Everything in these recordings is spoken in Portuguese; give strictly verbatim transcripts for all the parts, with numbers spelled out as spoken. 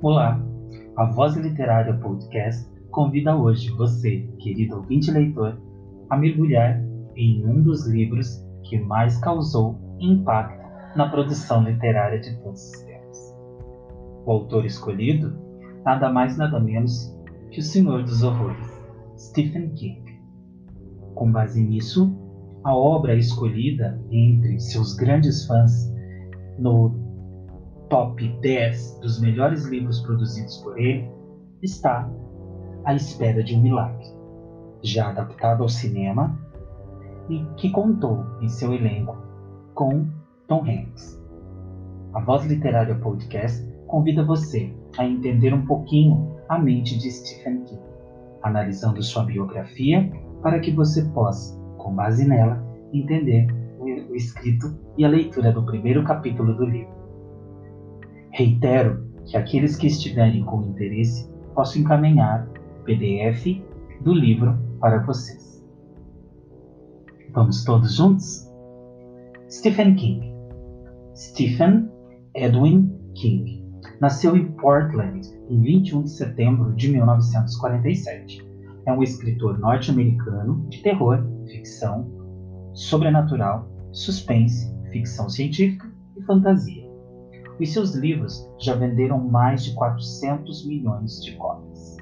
Olá, a Voz Literária Podcast convida hoje você, querido ouvinte leitor, a mergulhar em um dos livros que mais causou impacto na produção literária de todos os tempos. O autor escolhido, nada mais nada menos que o Senhor dos Horrores, Stephen King. Com base nisso, a obra escolhida entre seus grandes fãs no top dez dos melhores livros produzidos por ele está A Espera de um Milagre, já adaptado ao cinema e que contou em seu elenco com Tom Hanks. A Voz Literária Podcast convida você a entender um pouquinho a mente de Stephen King, analisando sua biografia para que você possa, com base nela, entender o escrito e a leitura do primeiro capítulo do livro. Reitero que aqueles que estiverem com interesse possam encaminhar o P D F do livro para vocês. Vamos todos juntos? Stephen King. Stephen Edwin King nasceu em Portland em vinte e um de setembro de mil novecentos e quarenta e sete. É um escritor norte-americano de terror, ficção, sobrenatural, suspense, ficção científica e fantasia. Os seus livros já venderam mais de quatrocentos milhões de cópias,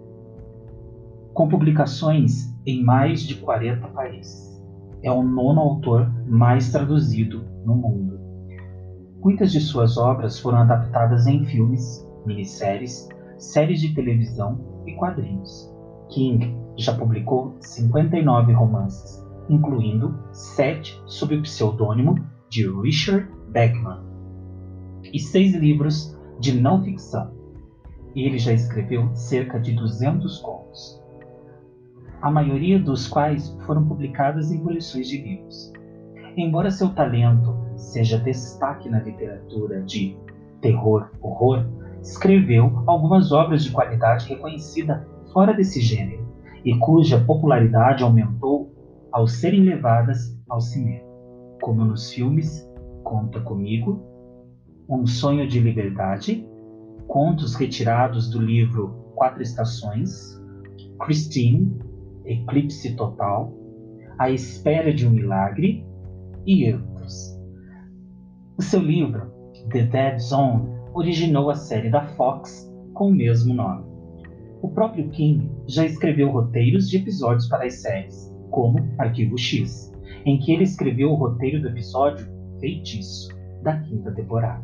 com publicações em mais de quarenta países. É o nono autor mais traduzido no mundo. Muitas de suas obras foram adaptadas em filmes, minisséries, séries de televisão e quadrinhos. King já publicou cinquenta e nove romances, incluindo sete sob o pseudônimo de Richard Bachman, e seis livros de não-ficção. Ele já escreveu cerca de duzentos contos, a maioria dos quais foram publicados em coleções de livros. Embora seu talento seja destaque na literatura de terror-horror, escreveu algumas obras de qualidade reconhecida fora desse gênero e cuja popularidade aumentou ao serem levadas ao cinema, como nos filmes Conta Comigo, Um Sonho de Liberdade, contos retirados do livro Quatro Estações, Christine, Eclipse Total, A Espera de um Milagre e outros. O seu livro, The Dead Zone, originou a série da Fox com o mesmo nome. O próprio King já escreveu roteiros de episódios para as séries, como Arquivo X, em que ele escreveu o roteiro do episódio Feitiço, da quinta temporada.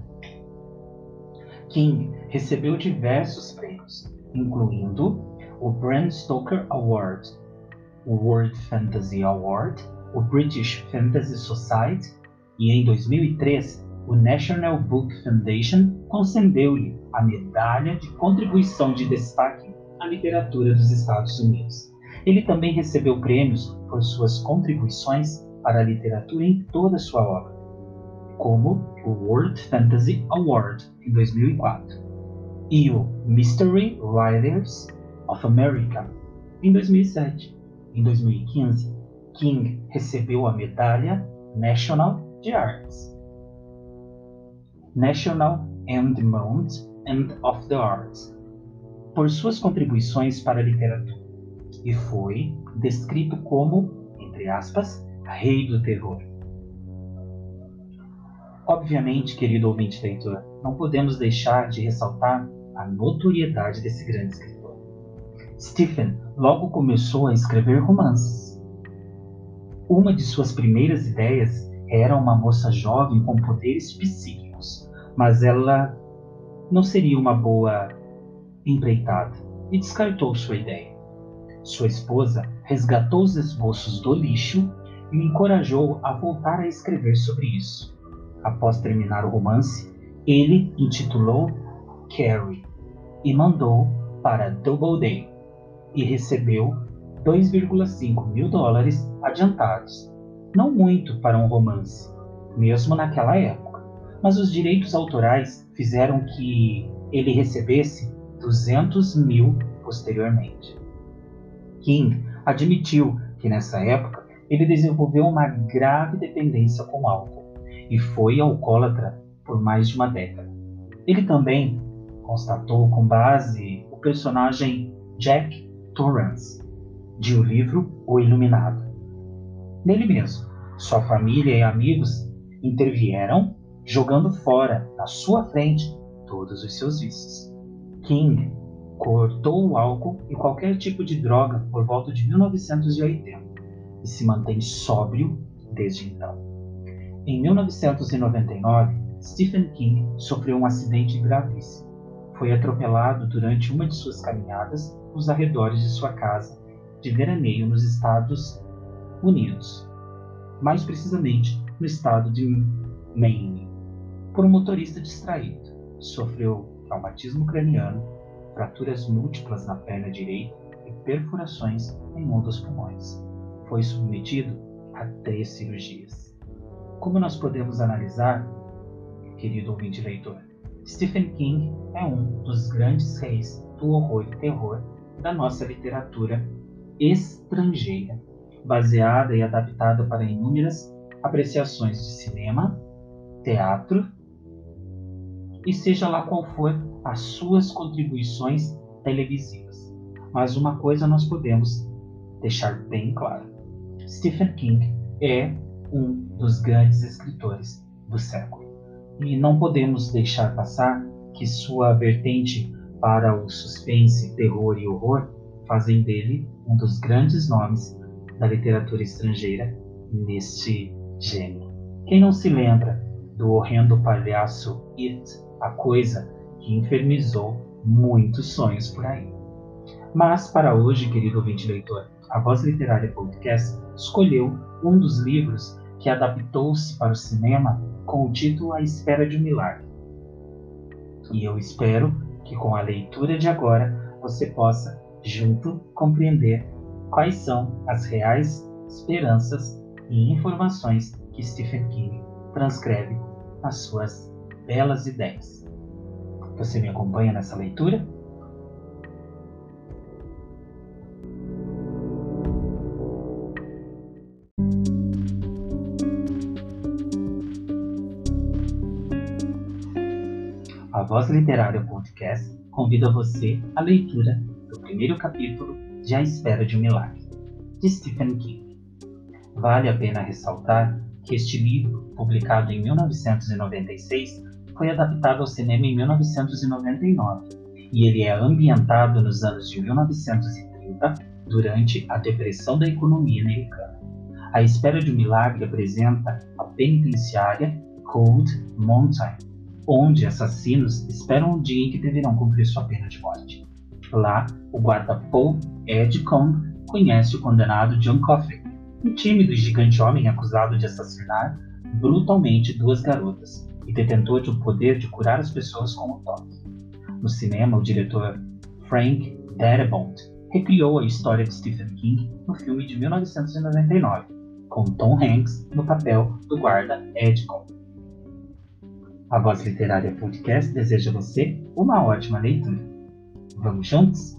King recebeu diversos prêmios, incluindo o Bram Stoker Award, o World Fantasy Award, o British Fantasy Society e, em dois mil e três, o National Book Foundation concedeu-lhe a Medalha de Contribuição de Destaque à Literatura dos Estados Unidos. Ele também recebeu prêmios por suas contribuições para a literatura em toda a sua obra, como o World Fantasy Award em dois mil e quatro e o Mystery Writers of America em dois mil e sete. Em dois mil e quinze, King recebeu a medalha National de Arts, National Endowment of the Arts, por suas contribuições para a literatura, e foi descrito como, entre aspas, rei do terror. Obviamente, querido ouvinte leitor, não podemos deixar de ressaltar a notoriedade desse grande escritor. Stephen logo começou a escrever romances. Uma de suas primeiras ideias era uma moça jovem com poderes psíquicos, mas ela não seria uma boa empreitada e descartou sua ideia. Sua esposa resgatou os esboços do lixo e o encorajou a voltar a escrever sobre isso. Após terminar o romance, ele intitulou Carrie e mandou para Doubleday e recebeu dois vírgula cinco mil dólares adiantados. Não muito para um romance, mesmo naquela época, mas os direitos autorais fizeram que ele recebesse duzentos mil posteriormente. King admitiu que nessa época ele desenvolveu uma grave dependência com o álcool e foi alcoólatra por mais de uma década. Ele também constatou com base o personagem Jack Torrance, de o livro O Iluminado. Nele mesmo, sua família e amigos intervieram, jogando fora, na sua frente, todos os seus vícios. King cortou o álcool e qualquer tipo de droga por volta de mil novecentos e oitenta e se mantém sóbrio desde então. Em mil novecentos e noventa e nove, Stephen King sofreu um acidente gravíssimo. Foi atropelado durante uma de suas caminhadas nos arredores de sua casa de veraneio nos Estados Unidos, mais precisamente no estado de Maine, por um motorista distraído. Sofreu traumatismo craniano, fraturas múltiplas na perna direita e perfurações em um dos pulmões. Foi submetido a três cirurgias. Como nós podemos analisar, querido ouvinte leitor, Stephen King é um dos grandes reis do horror e terror da nossa literatura estrangeira, baseada e adaptada para inúmeras apreciações de cinema, teatro e seja lá qual for as suas contribuições televisivas. Mas uma coisa nós podemos deixar bem claro: Stephen King é um dos grandes escritores do século. E não podemos deixar passar que sua vertente para o suspense, terror e horror fazem dele um dos grandes nomes da literatura estrangeira neste gênero. Quem não se lembra do horrendo palhaço It, a coisa que infernizou muitos sonhos por aí? Mas para hoje, querido ouvinte leitor, a Voz Literária Podcast escolheu um dos livros que adaptou-se para o cinema com o título A Espera de um Milagre. E eu espero que com a leitura de agora você possa, junto, compreender quais são as reais esperanças e informações que Stephen King transcreve nas suas belas ideias. Você me acompanha nessa leitura? A Voz Literária Podcast convida você à leitura do primeiro capítulo de A Espera de um Milagre, de Stephen King. Vale a pena ressaltar que este livro, publicado em mil novecentos e noventa e seis, foi adaptado ao cinema em mil novecentos e noventa e nove, e ele é ambientado nos anos de mil novecentos e trinta, durante a depressão da economia americana. A Espera de um Milagre apresenta a penitenciária Cold Mountain, onde assassinos esperam o dia em que deverão cumprir sua pena de morte. Lá, o guarda Paul Edgecombe conhece o condenado John Coffey, um tímido e gigante homem acusado de assassinar brutalmente duas garotas e detentor de um poder de curar as pessoas com o toque. No cinema, o diretor Frank Darabont recriou a história de Stephen King no filme de mil novecentos e noventa e nove, com Tom Hanks no papel do guarda Edgecombe. A Voz Literária Podcast deseja a você uma ótima leitura. Vamos juntos?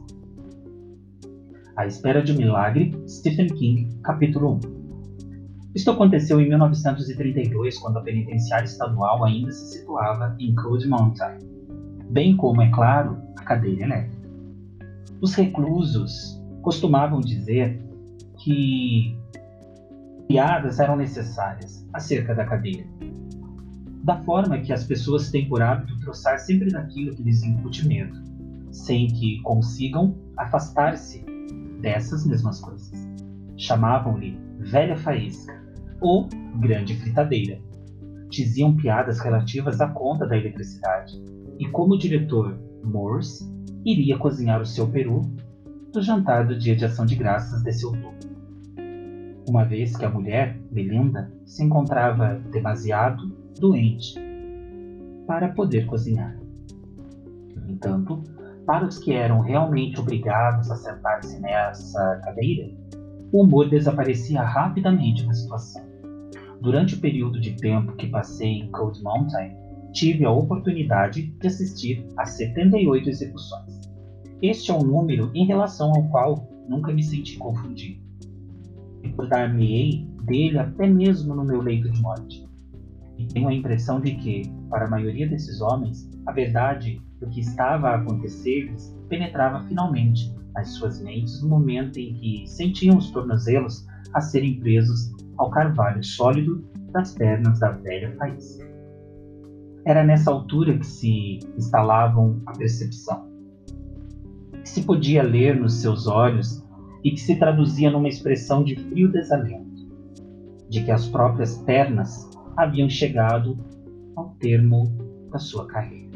A Espera de um Milagre, Stephen King, capítulo um. Isto aconteceu em mil novecentos e trinta e dois, quando a penitenciária estadual ainda se situava em Cold Mountain, bem como, é claro, a cadeira elétrica. Os reclusos costumavam dizer que piadas eram necessárias acerca da cadeira, da forma que as pessoas têm por hábito troçar sempre daquilo que lhes incute medo, sem que consigam afastar-se dessas mesmas coisas. Chamavam-lhe velha faísca ou grande fritadeira. Diziam piadas relativas à conta da eletricidade e como o diretor Morse iria cozinhar o seu peru do jantar do dia de ação de graças desse outubro, uma vez que a mulher, Melinda, se encontrava demasiado doente para poder cozinhar. No entanto, para os que eram realmente obrigados a sentar-se nessa cadeira, o humor desaparecia rapidamente da situação. Durante o período de tempo que passei em Cold Mountain, tive a oportunidade de assistir a setenta e oito execuções. Este é um número em relação ao qual nunca me senti confundido. Recordar-me-ei dele até mesmo no meu leito de morte. E tenho a impressão de que, para a maioria desses homens, a verdade do que estava a acontecer-lhes penetrava finalmente nas suas mentes no momento em que sentiam os tornozelos a serem presos ao carvalho sólido das pernas da velha faísca. Era nessa altura que se instalavam a percepção, que se podia ler nos seus olhos e que se traduzia numa expressão de frio desalento, de que as próprias pernas haviam chegado ao termo da sua carreira.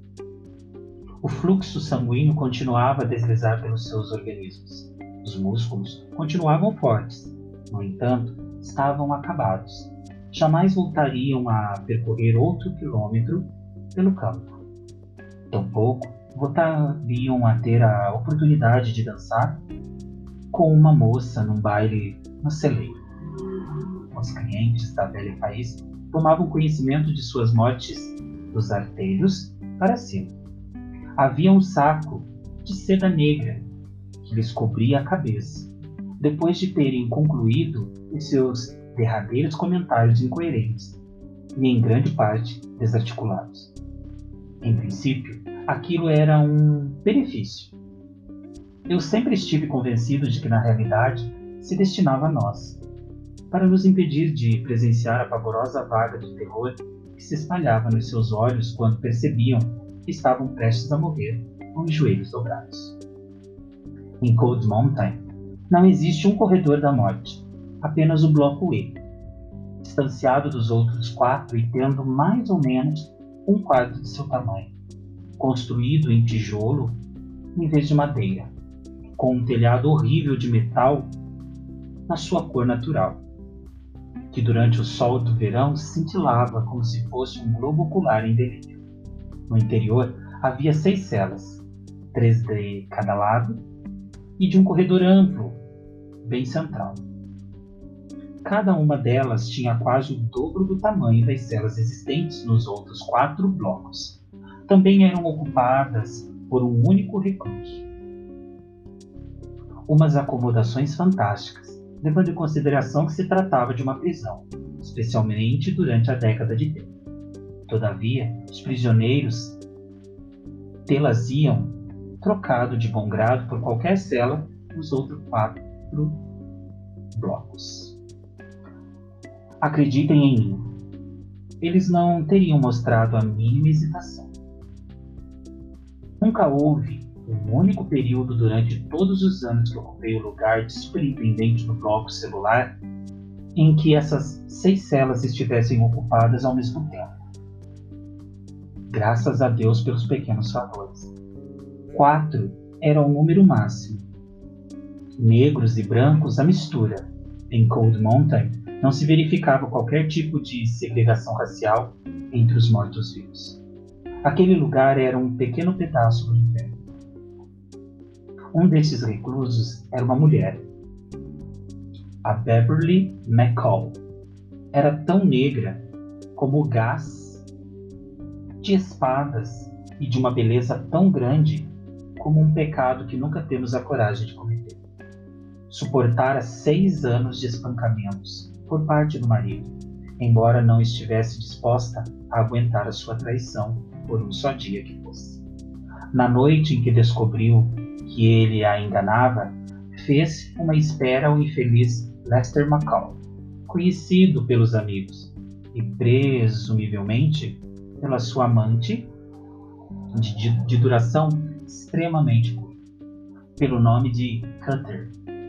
O fluxo sanguíneo continuava a deslizar pelos seus organismos. Os músculos continuavam fortes, no entanto, estavam acabados. Jamais voltariam a percorrer outro quilômetro pelo campo. Tampouco voltariam a ter a oportunidade de dançar com uma moça num baile no celeiro. Os clientes da velha faísca tomavam conhecimento de suas mortes dos artelhos para cima. Havia um saco de seda negra que lhes cobria a cabeça, depois de terem concluído os seus derradeiros comentários incoerentes e, em grande parte, desarticulados. Em princípio, aquilo era um benefício. Eu sempre estive convencido de que, na realidade, se destinava a nós, para nos impedir de presenciar a pavorosa vaga de terror que se espalhava nos seus olhos quando percebiam que estavam prestes a morrer com os joelhos dobrados. Em Cold Mountain, não existe um corredor da morte, apenas o bloco E, distanciado dos outros quatro e tendo mais ou menos um quarto de seu tamanho, construído em tijolo em vez de madeira, com um telhado horrível de metal na sua cor natural, que durante o sol do verão cintilava como se fosse um globo ocular em delírio. No interior havia seis celas, três de cada lado, e de um corredor amplo, bem central. Cada uma delas tinha quase o dobro do tamanho das celas existentes nos outros quatro blocos. Também eram ocupadas por um único recluso. Umas acomodações fantásticas, levando em consideração que se tratava de uma prisão, especialmente durante a década de trinta. Todavia, os prisioneiros tê-las-iam trocado de bom grado por qualquer cela nos outros quatro blocos. Acreditem em mim, eles não teriam mostrado a mínima hesitação. Nunca houve um único período durante todos os anos que ocupei o lugar de superintendente no bloco celular em que essas seis celas estivessem ocupadas ao mesmo tempo. Graças a Deus pelos pequenos favores. Quatro era o número máximo. Negros e brancos à mistura. Em Cold Mountain não se verificava qualquer tipo de segregação racial entre os mortos-vivos. Aquele lugar era um pequeno pedaço do inferno. Um desses reclusos era uma mulher, a Beverly McCall. Era tão negra como o gás de espadas e de uma beleza tão grande como um pecado que nunca temos a coragem de cometer. Suportara seis anos de espancamentos por parte do marido, embora não estivesse disposta a aguentar a sua traição por um só dia que fosse. Na noite em que descobriu que ele a enganava, fez uma espera ao infeliz Lester McCall, conhecido pelos amigos e presumivelmente pela sua amante de, de, de duração extremamente curta, pelo nome de Cutter,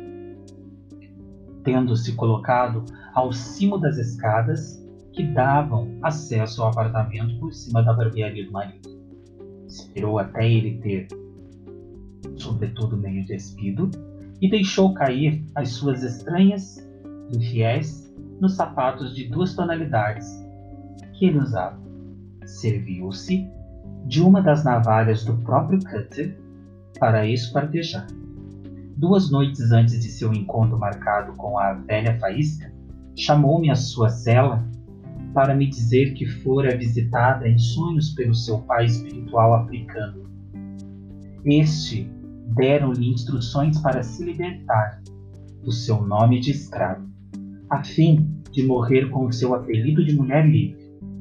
tendo-se colocado ao cimo das escadas que davam acesso ao apartamento por cima da barbearia do marido. Esperou até ele ter, sobretudo, meio despido e deixou cair as suas estranhas, infiéis, nos sapatos de duas tonalidades que ele usava. Serviu-se de uma das navalhas do próprio Cutter para esquartejar. Duas noites antes de seu encontro marcado com a velha faísca, chamou-me à sua cela para me dizer que fora visitada em sonhos pelo seu pai espiritual africano. Este deram-lhe instruções para se libertar do seu nome de escravo, a fim de morrer com o seu apelido de mulher livre,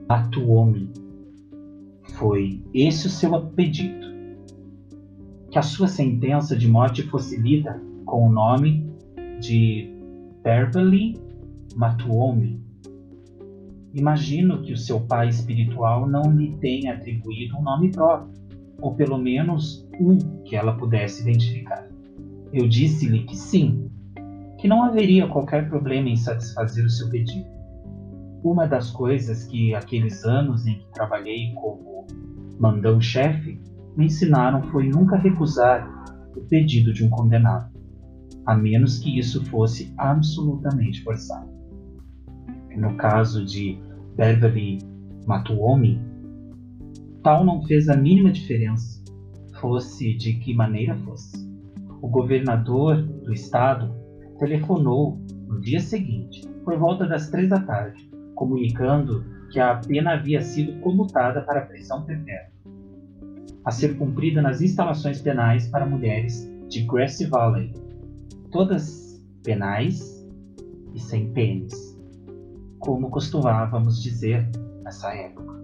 Matuomi. Foi esse o seu pedido. Que a sua sentença de morte fosse lida com o nome de Beverly Matuomi. Imagino que o seu pai espiritual não lhe tenha atribuído um nome próprio, ou pelo menos um que ela pudesse identificar. Eu disse-lhe que sim, que não haveria qualquer problema em satisfazer o seu pedido. Uma das coisas que aqueles anos em que trabalhei como mandão-chefe me ensinaram foi nunca recusar o pedido de um condenado, a menos que isso fosse absolutamente forçado. No caso de Beverly Matuomi, tal não fez a mínima diferença, fosse de que maneira fosse. O governador do estado telefonou no dia seguinte, por volta das três da tarde, comunicando que a pena havia sido comutada para a prisão perpétua, a ser cumprida nas instalações penais para mulheres de Grassy Valley, todas penais e sem pênis, como costumávamos dizer nessa época.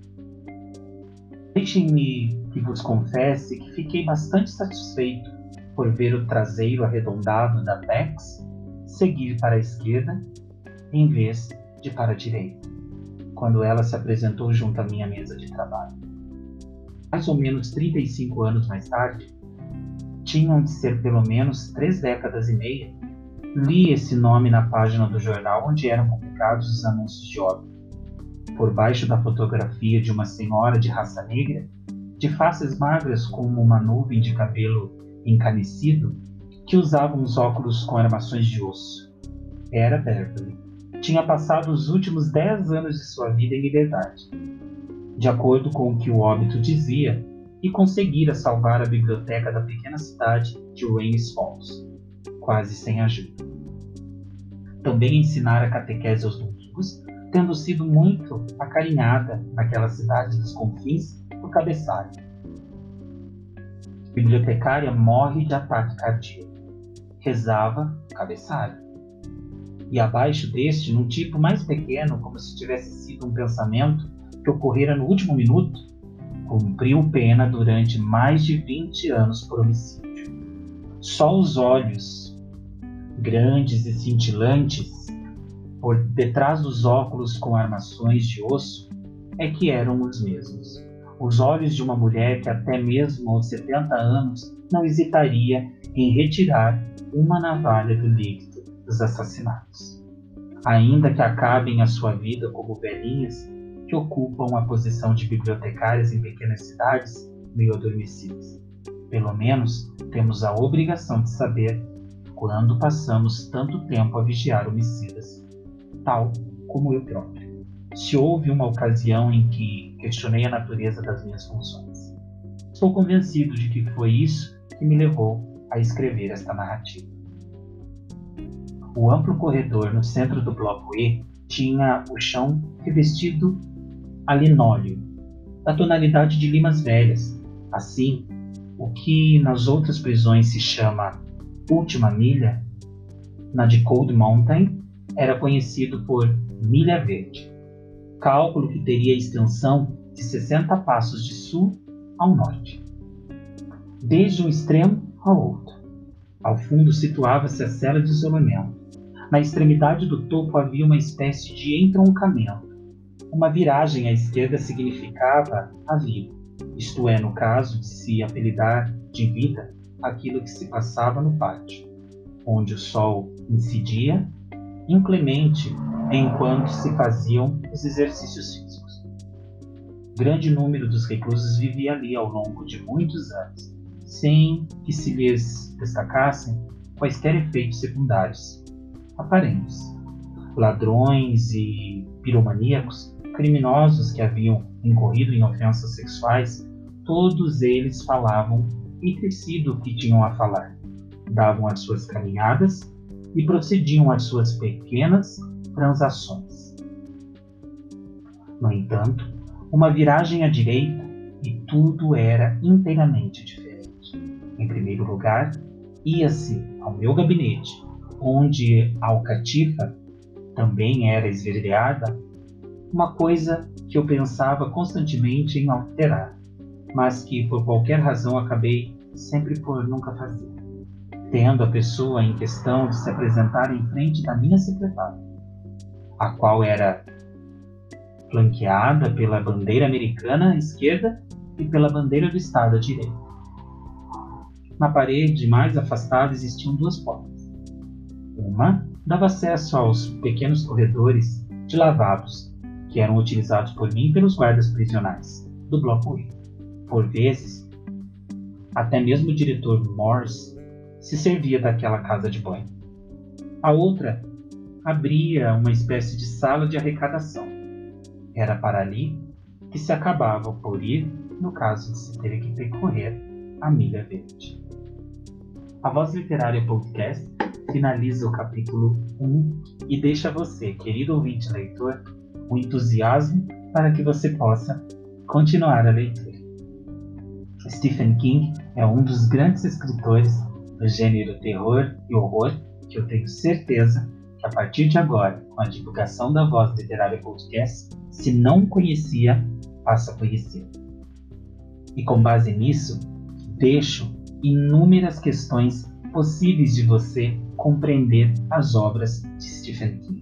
Deixem-me que vos confesse que fiquei bastante satisfeito por ver o traseiro arredondado da Bex seguir para a esquerda em vez de para a direita, quando ela se apresentou junto à minha mesa de trabalho. Mais ou menos trinta e cinco anos mais tarde, tinham de ser pelo menos três décadas e meia, li esse nome na página do jornal onde eram publicados os anúncios de óbito. Por baixo da fotografia de uma senhora de raça negra, de faces magras como uma nuvem de cabelo encanecido, que usava uns óculos com armações de osso. Era Beverly. Tinha passado os últimos dez anos de sua vida em liberdade, de acordo com o que o óbito dizia, e conseguira salvar a biblioteca da pequena cidade de Rains Falls, quase sem ajuda. Também ensinara catequese aos domingos, tendo sido muito acarinhada naquela cidade dos confins por cabeçalho. A bibliotecária morre de ataque cardíaco. Rezava cabeçalho. E abaixo deste, num tipo mais pequeno, como se tivesse sido um pensamento que ocorrera no último minuto, cumpriu pena durante mais de vinte anos por homicídio. Só os olhos, grandes e cintilantes, por detrás dos óculos com armações de osso, é que eram os mesmos. Os olhos de uma mulher que até mesmo aos setenta anos não hesitaria em retirar uma navalha do líquido dos assassinatos, ainda que acabem a sua vida como velhinhas que ocupam a posição de bibliotecárias em pequenas cidades meio adormecidas. Pelo menos temos a obrigação de saber quando passamos tanto tempo a vigiar homicidas, tal como eu próprio. Se houve uma ocasião em que questionei a natureza das minhas funções, estou convencido de que foi isso que me levou a escrever esta narrativa. O amplo corredor no centro do bloco E tinha o chão revestido a linóleo, da tonalidade de limas velhas. Assim, o que nas outras prisões se chama última milha, na de Cold Mountain era conhecido por milha verde, cálculo que teria extensão de sessenta passos de sul ao norte, desde um extremo ao outro. Ao fundo situava-se a cela de isolamento. Na extremidade do topo havia uma espécie de entroncamento. Uma viragem à esquerda significava a vida, isto é, no caso de se apelidar de vida aquilo que se passava no pátio, onde o sol incidia inclemente enquanto se faziam os exercícios físicos. Grande número dos reclusos vivia ali ao longo de muitos anos, sem que se lhes destacassem quaisquer efeitos secundários aparentes. Ladrões e piromaníacos, criminosos que haviam incorrido em ofensas sexuais, todos eles falavam entre si do que tinham a falar, davam as suas caminhadas e procediam às suas pequenas transações. No entanto, uma viragem à direita e tudo era inteiramente diferente. Em primeiro lugar, ia-se ao meu gabinete, onde a alcatifa também era esverdeada uma coisa que eu pensava constantemente em alterar, mas que por qualquer razão acabei sempre por nunca fazer, tendo a pessoa em questão de se apresentar em frente da minha secretária, a qual era flanqueada pela bandeira americana à esquerda e pela bandeira do Estado à direita. Na parede mais afastada existiam duas portas. Uma dava acesso aos pequenos corredores de lavabos que eram utilizados por mim e pelos guardas prisionais do Bloco E. Por vezes, até mesmo o diretor Morse se servia daquela casa de banho. A outra abria uma espécie de sala de arrecadação. Era para ali que se acabava por ir no caso de se ter que percorrer a milha verde. A Voz Literária Podcast finaliza o capítulo um e deixa a você, querido ouvinte leitor, o entusiasmo para que você possa continuar a leitura. Stephen King é um dos grandes escritores do gênero terror e horror que eu tenho certeza que a partir de agora, com a divulgação da Voz Literária Podcast, se não conhecia, passa a conhecer. E com base nisso, deixo inúmeras questões possíveis de você compreender as obras de Stephen King.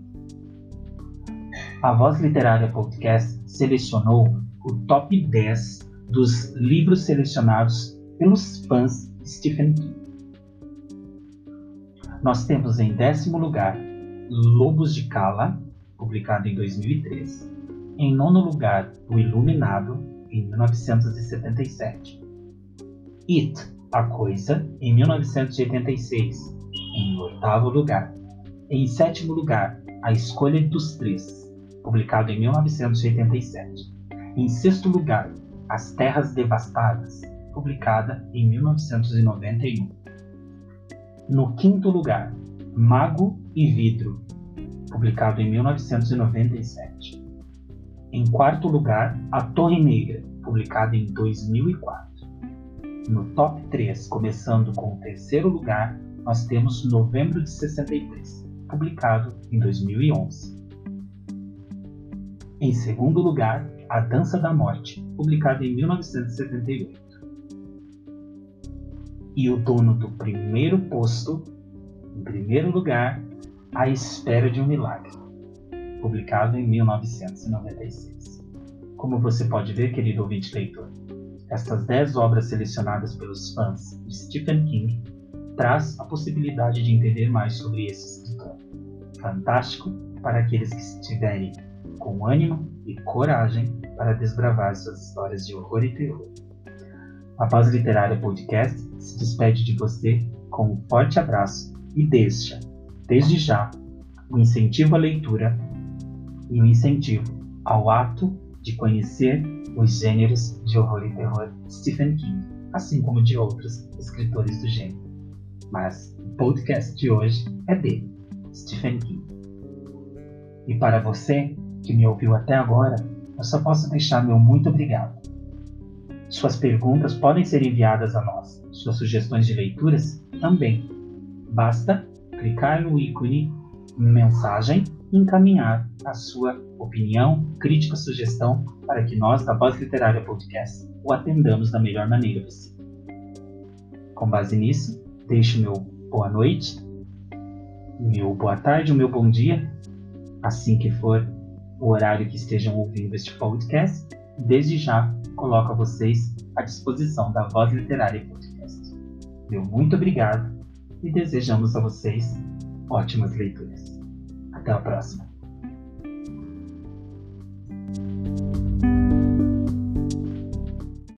A Voz Literária Podcast selecionou o top dez dos livros selecionados pelos fãs de Stephen King. Nós temos em décimo lugar Lobos de Cala, publicado em dois mil e três. Em nono lugar, O Iluminado, em mil novecentos e setenta e sete. It, A Coisa, em mil novecentos e oitenta e seis. Em oitavo lugar. Em sétimo lugar, A Escolha dos Três, publicado em mil novecentos e oitenta e sete. Em sexto lugar, As Terras Devastadas, publicada em mil novecentos e noventa e um. No quinto lugar, Mago e Vidro, publicado em mil novecentos e noventa e sete. Em quarto lugar, A Torre Negra, publicado em dois mil e quatro. No top três, começando com o terceiro lugar, nós temos Novembro de sessenta e três, publicado em dois mil e onze. Em segundo lugar, A Dança da Morte, publicado em mil novecentos e setenta e oito. E o dono do primeiro posto, em primeiro lugar, A Espera de um Milagre, publicado em mil novecentos e noventa e seis. Como você pode ver, querido ouvinte leitor, estas dez obras selecionadas pelos fãs de Stephen King traz a possibilidade de entender mais sobre esse escritor. Fantástico para aqueles que estiverem com ânimo e coragem para desbravar suas histórias de horror e terror. A Voz Literária Podcast se despede de você com um forte abraço e deixa, desde já, o incentivo à leitura e o incentivo ao ato de conhecer os gêneros de horror e terror de Stephen King, assim como de outros escritores do gênero. Mas o podcast de hoje é dele, Stephen King. E para você que me ouviu até agora, eu só posso deixar meu muito obrigado. Suas perguntas podem ser enviadas a nós, suas sugestões de leituras também. Basta clicar no ícone mensagem e encaminhar a sua opinião, crítica, sugestão para que nós, da Voz Literária Podcast, o atendamos da melhor maneira possível. Com base nisso, deixo meu boa noite, meu boa tarde, o meu bom dia, assim que for o horário que estejam ouvindo este podcast. Desde já, coloco a vocês à disposição da Voz Literária Podcast. Meu muito obrigado e desejamos a vocês ótimas leituras. Até a próxima.